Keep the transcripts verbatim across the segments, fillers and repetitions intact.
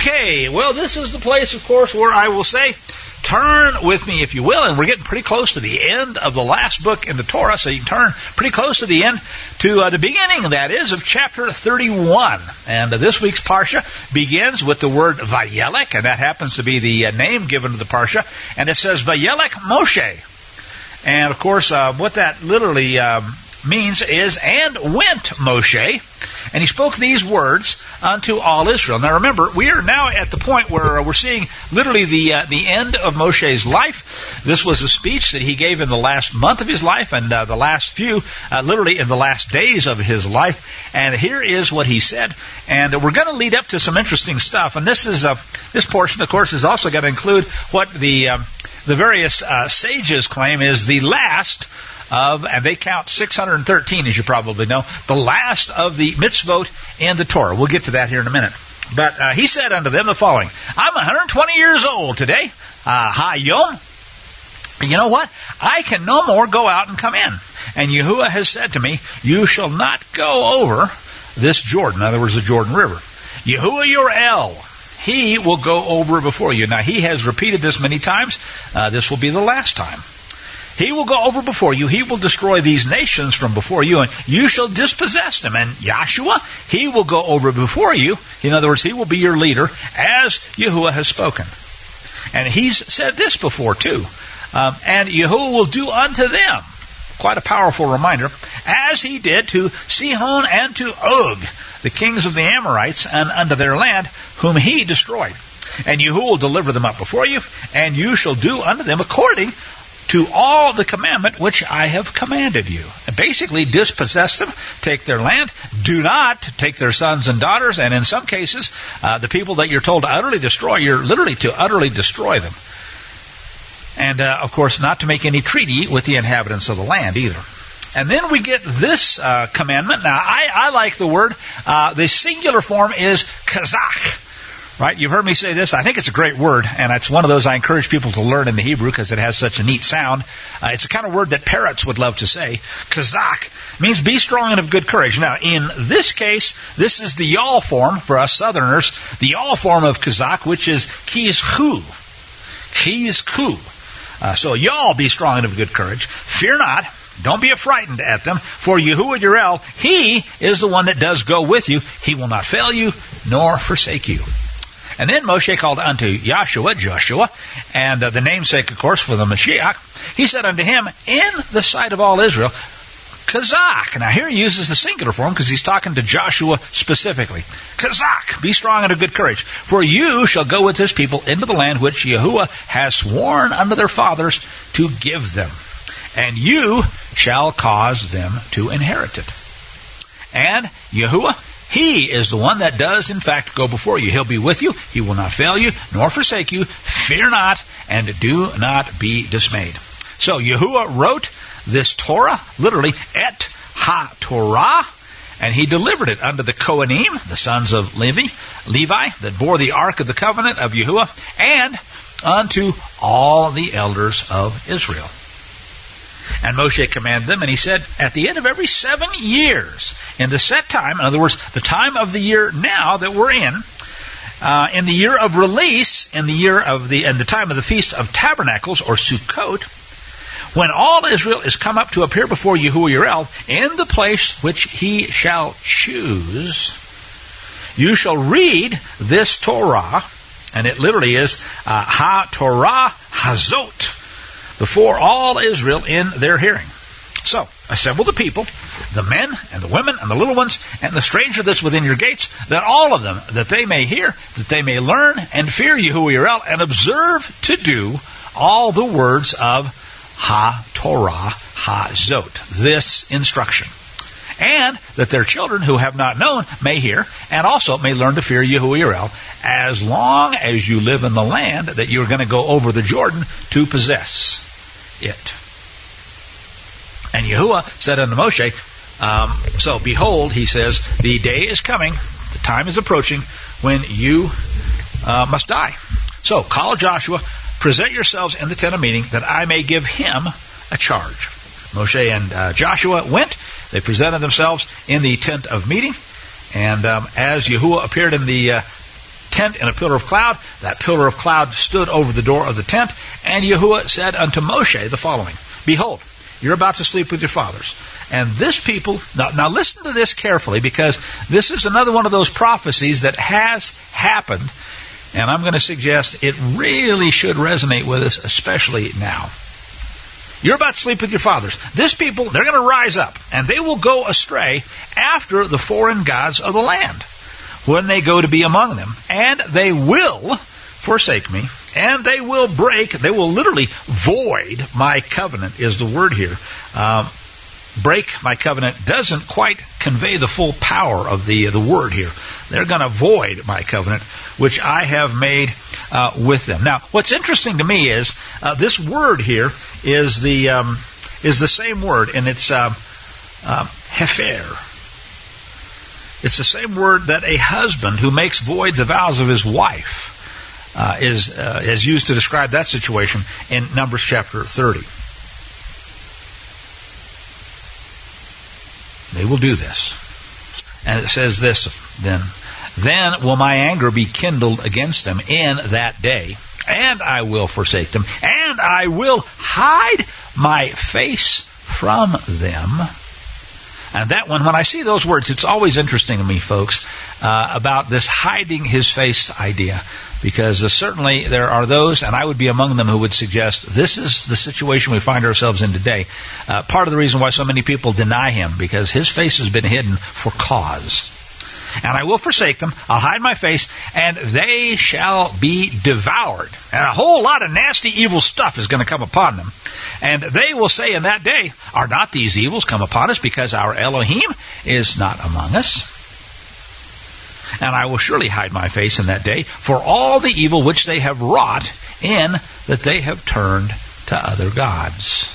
Okay, well, this is the place, of course, where I will say, turn with me, if you will, and we're getting pretty close to the end of the last book in the Torah, so you can turn pretty close to the end, to uh, the beginning, that is, of chapter thirty-one. And uh, this week's Parsha begins with the word Vayelech, and that happens to be the uh, name given to the Parsha, and it says Vayelech Moshe. And, of course, uh, what that literally um, means is, and went Moshe, and he spoke these words unto all Israel. Now remember, we are now at the point where we're seeing literally the uh, the end of Moshe's life. This was a speech that he gave in the last month of his life and uh, the last few, uh, literally in the last days of his life. And here is what he said. And we're going to lead up to some interesting stuff. And this is uh, this portion, of course, is also going to include what the um, the various uh, sages claim is the last of, and they count six hundred thirteen, as you probably know, the last of the mitzvot in the Torah. We'll get to that here in a minute. But uh, he said unto them the following: I'm one hundred twenty years old today. Uh, Hayom. You know what? I can no more go out and come in. And Yahuwah has said to me, you shall not go over this Jordan. In other words, the Jordan River. Yahuwah your El, he will go over before you. Now, he has repeated this many times. Uh, this will be the last time. He will go over before you. He will destroy these nations from before you, and you shall dispossess them. And Yahshua, he will go over before you. In other words, he will be your leader, as Yahuwah has spoken. And he's said this before, too. Um, and Yahuwah will do unto them, quite a powerful reminder, as he did to Sihon and to Og, the kings of the Amorites, and unto their land, whom he destroyed. And Yahuwah will deliver them up before you, and you shall do unto them according to all the commandment which I have commanded you. And basically, dispossess them, take their land, do not take their sons and daughters, and in some cases, uh, the people that you're told to utterly destroy, you're literally to utterly destroy them. And, uh, of course, not to make any treaty with the inhabitants of the land either. And then we get this uh, commandment. Now, I, I like the word. Uh, the singular form is kazach. Right? You've heard me say this. I think it's a great word, and it's one of those I encourage people to learn in the Hebrew because it has such a neat sound. Uh, it's the kind of word that parrots would love to say. Kazak means be strong and of good courage. Now, in this case, this is the y'all form for us Southerners, the y'all form of kazak, which is kizhu. Kizku. Uh, so y'all be strong and of good courage. Fear not. Don't be frightened at them. For Yahuwah your El, he is the one that does go with you. He will not fail you nor forsake you. And then Moshe called unto Yahshua, Joshua, and uh, the namesake, of course, for the Mashiach. He said unto him, in the sight of all Israel, Kazak. Now here he uses the singular form because he's talking to Joshua specifically. Kazak, be strong and of good courage. For you shall go with this people into the land which Yahuwah has sworn unto their fathers to give them. And you shall cause them to inherit it. And Yahuwah, he is the one that does, in fact, go before you. He'll be with you. He will not fail you, nor forsake you. Fear not, and do not be dismayed. So Yahuwah wrote this Torah, literally, et ha-Torah, and he delivered it unto the Kohanim, the sons of Levi, Levi, that bore the ark of the covenant of Yahuwah, and unto all the elders of Israel. And Moshe commanded them, and he said, at the end of every seven years, in the set time, in other words, the time of the year now that we're in, uh, in the year of release, in the year of the, in the time of the Feast of Tabernacles, or Sukkot, when all Israel is come up to appear before Yahuwah your El, in the place which he shall choose, you shall read this Torah, and it literally is uh, ha-Torah hazot, before all Israel in their hearing. So, assemble the people, the men and the women and the little ones, and the stranger that's within your gates, that all of them, that they may hear, that they may learn and fear Yahuwah your El, and observe to do all the words of Ha-Torah Hazot, this instruction. And that their children who have not known may hear, and also may learn to fear Yahuwah your El, as long as you live in the land that you're going to go over the Jordan to possess it. And Yahuwah said unto Moshe, um, so behold, he says, the day is coming, the time is approaching, when you uh, must die. So call Joshua, present yourselves in the tent of meeting, that I may give him a charge. Moshe and uh, Joshua went. They presented themselves in the tent of meeting. And um, as Yahuwah appeared in the uh, tent in a pillar of cloud. That pillar of cloud stood over the door of the tent. And Yahuwah said unto Moshe the following, Behold, you're about to sleep with your fathers. And this people, now, now listen to this carefully, because this is another one of those prophecies that has happened. And I'm going to suggest it really should resonate with us, especially now. You're about to sleep with your fathers. This people, they're going to rise up, and they will go astray after the foreign gods of the land when they go to be among them. And they will forsake me, and they will break, they will literally void my covenant is the word here. Um, break my covenant doesn't quite convey the full power of the, the word here. They're going to void my covenant, which I have made uh, with them. Now, what's interesting to me is uh, this word here is the um, is the same word, and it's um, um, hefer. It's the same word that a husband who makes void the vows of his wife uh, is uh, is used to describe that situation in Numbers chapter thirty. They will do this. And it says this, then, Then will my anger be kindled against them in that day, and I will forsake them, and I will hide my face from them. And that one, when I see those words, it's always interesting to me, folks, uh, about this hiding his face idea. Because uh, certainly there are those, and I would be among them, who would suggest this is the situation we find ourselves in today. Uh, part of the reason why so many people deny him, because his face has been hidden for cause. And I will forsake them, I'll hide my face, and they shall be devoured. And a whole lot of nasty, evil stuff is going to come upon them. And they will say in that day, Are not these evils come upon us because our Elohim is not among us? And I will surely hide my face in that day for all the evil which they have wrought, in that they have turned to other gods.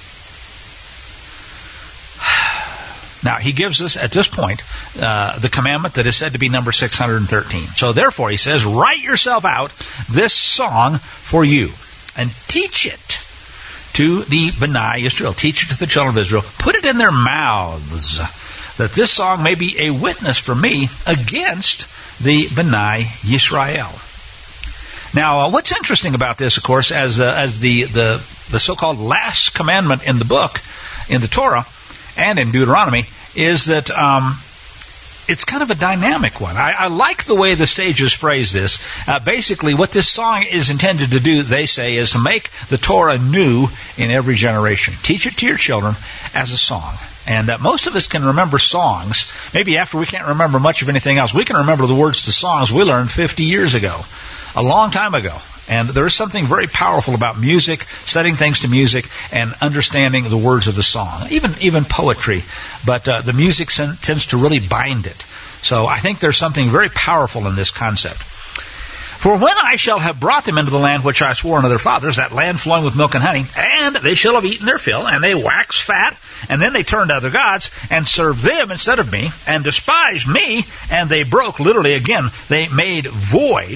Now, he gives us, at this point, uh, the commandment that is said to be number six hundred thirteen. So, therefore, he says, write yourself out this song for you, and teach it to the B'nai Yisrael. Teach it to the children of Israel. Put it in their mouths, that this song may be a witness for me against the B'nai Yisrael. Now, uh, what's interesting about this, of course, as uh, as the, the the so-called last commandment in the book, in the Torah, and in Deuteronomy, is that um, it's kind of a dynamic one. I, I like the way the sages phrase this. Uh, basically, what this song is intended to do, they say, is to make the Torah new in every generation. Teach it to your children as a song. And uh, most of us can remember songs. Maybe after we can't remember much of anything else, we can remember the words to songs we learned fifty years ago, a long time ago. And there is something very powerful about music, setting things to music, and understanding the words of the song, even even poetry. But uh, the music sen- tends to really bind it. So I think there's something very powerful in this concept. For when I shall have brought them into the land which I swore unto their fathers, that land flowing with milk and honey, and they shall have eaten their fill, and they wax fat, and then they turned to other gods, and served them instead of me, and despised me, and they broke, literally again, they made void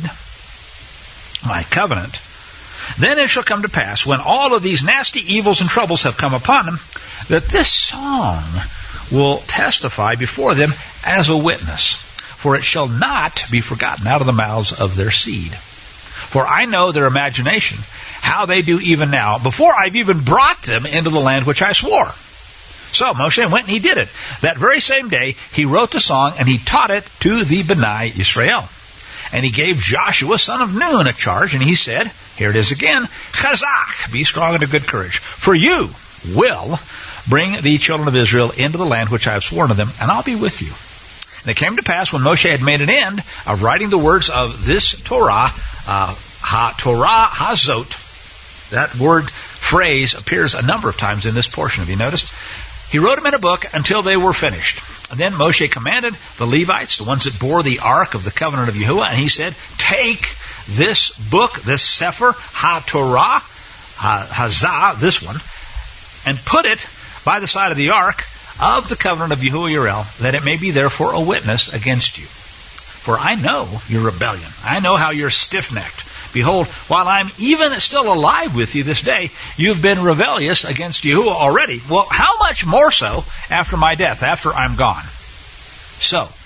my covenant. Then it shall come to pass, when all of these nasty evils and troubles have come upon them, that this song will testify before them as a witness. For it shall not be forgotten out of the mouths of their seed. For I know their imagination, how they do even now, before I've even brought them into the land which I swore. So Moshe went and he did it. That very same day, he wrote the song, and he taught it to the B'nai Yisrael. And he gave Joshua, son of Nun, a charge, and he said, here it is again, Chazak, be strong and of good courage, for you will bring the children of Israel into the land which I have sworn to them, and I'll be with you. And it came to pass, when Moshe had made an end of writing the words of this Torah, uh, ha-Torah hazot, that word phrase appears a number of times in this portion. Have you noticed? He wrote them in a book until they were finished. And then Moshe commanded the Levites, the ones that bore the ark of the covenant of Yahuwah, and he said, take this book, this Sefer, ha-Torah, ha-Hazah, this one, and put it by the side of the ark of the covenant of Yahuwah Yirel, that it may be there for a witness against you. For I know your rebellion. I know how you're stiff-necked. Behold, while I'm even still alive with you this day, you've been rebellious against Yahuwah already. Well, how much more so after my death, after I'm gone? So,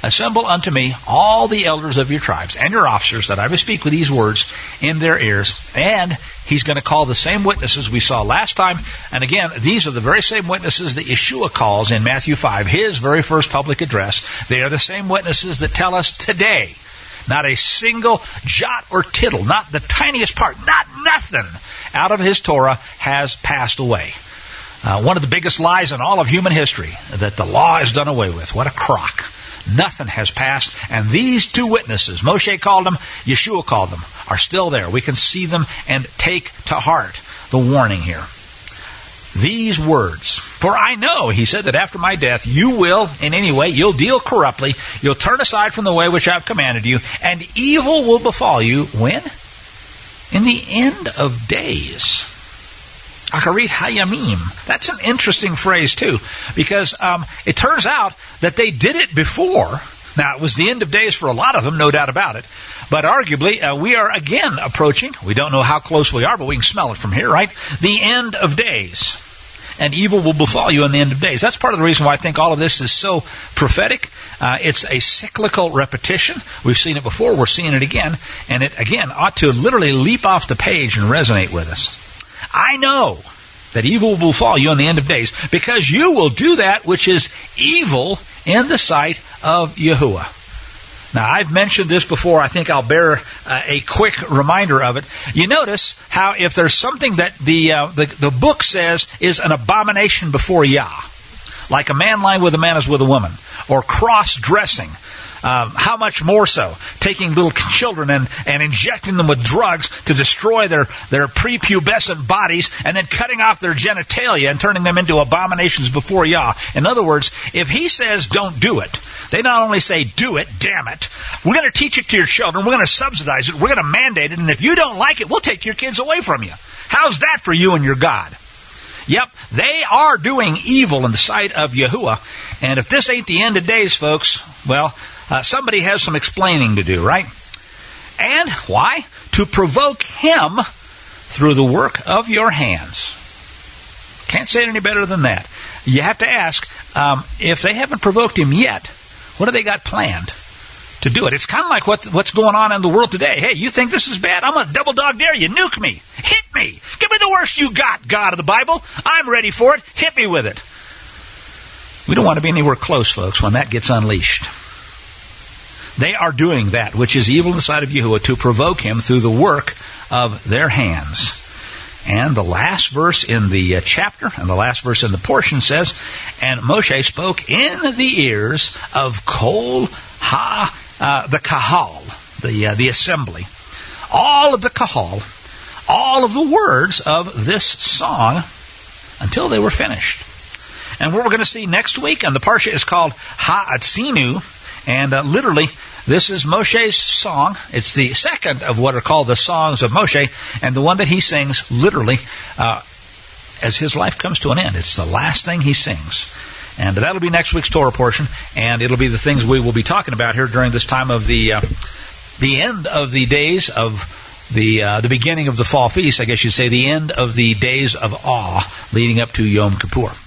assemble unto me all the elders of your tribes and your officers, that I may speak with these words in their ears. And he's going to call the same witnesses we saw last time. And again, these are the very same witnesses that Yeshua calls in Matthew five, his very first public address. They are the same witnesses that tell us today, not a single jot or tittle, not the tiniest part, not nothing out of his Torah has passed away. Uh, one of the biggest lies in all of human history, that the law is done away with. What a crock. Nothing has passed. And these two witnesses, Moshe called them, Yeshua called them, are still there. We can see them and take to heart the warning here. These words, for I know, he said, that after my death you will, in any way, you'll deal corruptly, you'll turn aside from the way which I've commanded you, and evil will befall you. When? In the end of days. Acharit Hayamim. That's an interesting phrase too, because um, it turns out that they did it before. Now, it was the end of days for a lot of them, no doubt about it. But arguably, uh, we are again approaching, we don't know how close we are, but we can smell it from here, right? The end of days. And evil will befall you in the end of days. That's part of the reason why I think all of this is so prophetic. Uh, it's a cyclical repetition. We've seen it before, we're seeing it again. And it, again, ought to literally leap off the page and resonate with us. I know that evil will befall you in the end of days, because you will do that which is evil in the sight of Yahuwah. Now, I've mentioned this before. I think I'll bear uh, a quick reminder of it. You notice how if there's something that the, uh, the the book says is an abomination before Yah, like a man lying with a man is with a woman, or cross-dressing, Um, how much more so taking little children and, and injecting them with drugs to destroy their, their prepubescent bodies, and then cutting off their genitalia and turning them into abominations before Yah. In other words, if he says don't do it, they not only say do it, damn it, we're going to teach it to your children, we're going to subsidize it, we're going to mandate it, and if you don't like it, we'll take your kids away from you. How's that for you and your God? Yep, they are doing evil in the sight of Yahuwah. And if this ain't the end of days, folks, well, uh, somebody has some explaining to do, right? And why? To provoke him through the work of your hands. Can't say it any better than that. You have to ask, um, if they haven't provoked him yet, what have they got planned to do it? It's kind of like what, what's going on in the world today. Hey, you think this is bad? I'm going to double dog dare you. Nuke me. Hit me. Give me the worst you got, God of the Bible. I'm ready for it. Hit me with it. We don't want to be anywhere close, folks, when that gets unleashed. They are doing that which is evil in the sight of Yahuwah to provoke him through the work of their hands. And the last verse in the uh, chapter, and the last verse in the portion says, and Moshe spoke in the ears of Kol Ha, uh, the Kahal, the, uh, the assembly, all of the Kahal, all of the words of this song until they were finished. And what we're going to see next week, and the parsha is called Ha'atzinu, and uh, literally, this is Moshe's song. It's the second of what are called the songs of Moshe, and the one that he sings literally uh, as his life comes to an end. It's the last thing he sings. And that'll be next week's Torah portion, and it'll be the things we will be talking about here during this time of the uh, the end of the days of the uh, the beginning of the fall feast. I guess you'd say the end of the days of awe leading up to Yom Kippur.